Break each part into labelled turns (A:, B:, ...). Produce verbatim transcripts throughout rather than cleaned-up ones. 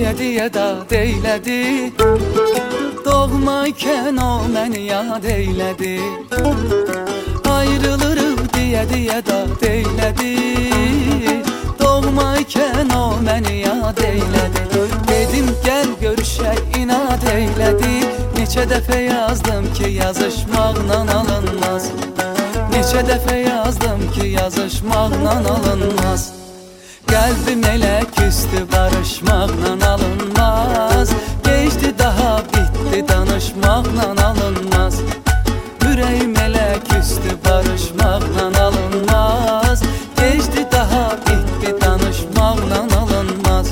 A: deyə dad eylədi. Doğmaykən o məni yad eylədi. Ayrılırıq deyə deyə dad eylədi. Doğmaykən o məni yad eylədi. Dedim gəl görüşək, inad eylədi. Neçə dəfə yazdım ki yazışmaqla alınmaz. Neçə dəfə yazdım ki yazışmaqla alınmaz. Qəlbim elə küstü, barışmaqla alınmaz. Geçdi daha bitdi, danışmaqla alınmaz. Ürəyim elə küstü, barışmaqla alınmaz. Geçdi daha bitdi, danışmaqla alınmaz.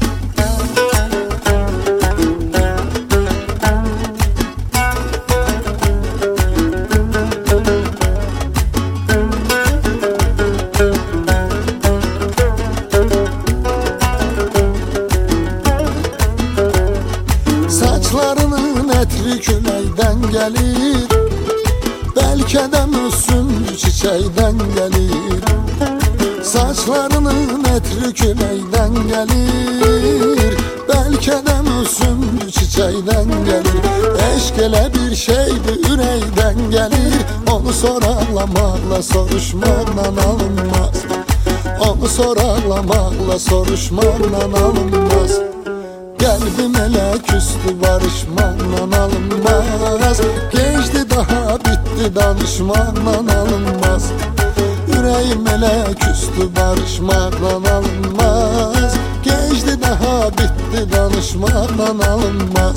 B: Saçlarının ətri küləkdən gəlir. Bəlkə də müsündü çiçəkdən gəlir. Saçlarının ətri küləkdən gəlir. Bəlkə də müsündü çiçəkdən gəlir. Eşq elə bir şeydir, ürəkdən gəlir. Onu soraqlamaqla, soruşmaqla alınmaz. Onu soraqlamaqla, soruşmaqla alınmaz. Qəlbim elə küstü, barışmaqla alınmaz. Geçdi daha bitdi, danışmaqla alınmaz. Ürəyim elə küstü, barışmaqla alınmaz. Geçdi daha bitdi, danışmaqla alınmaz.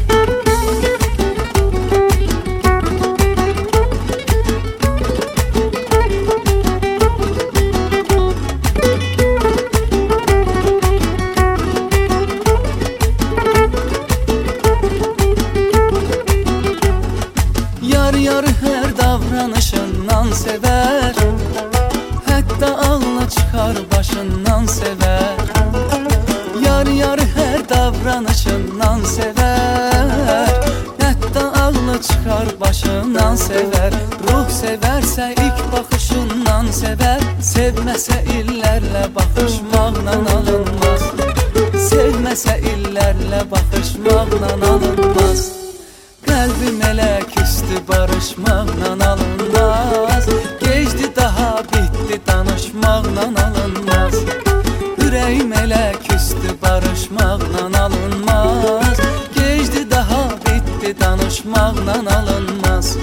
A: Yar yar hər davranışından sevər. Hətta ağla çıxar başından sevər. Yar yar hər davranışından sevər. Hətta ağla çıxar başından sevər. Ruh sevərsə ilk baxışından sevər. Sevməsə illərlə baxışmaqla alınmaz. Sevməsə illərlə baxışmaqla alınmaz. Qəlbim elə küstü, barışmaqla alınmaz. Geçdi daha bitdi, danışmaqla alınmaz. Ürəyim elə küstü, barışmaqla alınmaz. Geçdi daha bitdi, danışmaqla alınmaz.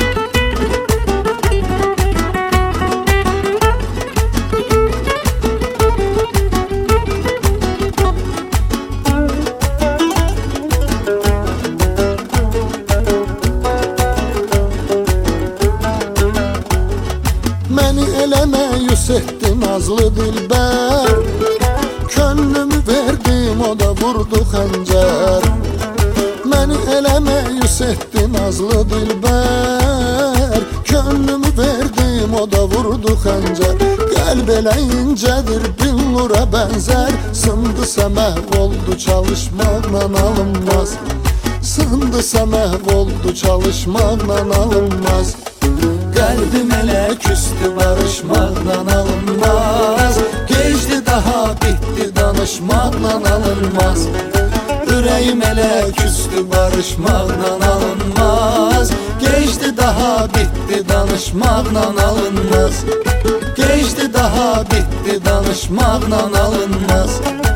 B: Məni elə məyus etdi nazlı dilbər. Könlümü verdim, o da vurdu xəncər. Məni elə məyus etdi nazlı dilbər. Könlümü verdim, o da vurdu xəncər. Qəlb elə incədir, billura bənzər. Sındısa məhv oldu, çalışmaqla alınmaz. Sındısa məhv oldu, çalışmaqla alınmaz. Qəlbim elə küstü, barışmaqla alınmaz. Geçdi daha bitdi, danışmaqla alınmaz. Ürəyim elə küstü, barışmaqla alınmaz. Geçdi daha bitdi, danışmaqla alınmaz. Geçdi daha bitdi, danışmaqla alınmaz.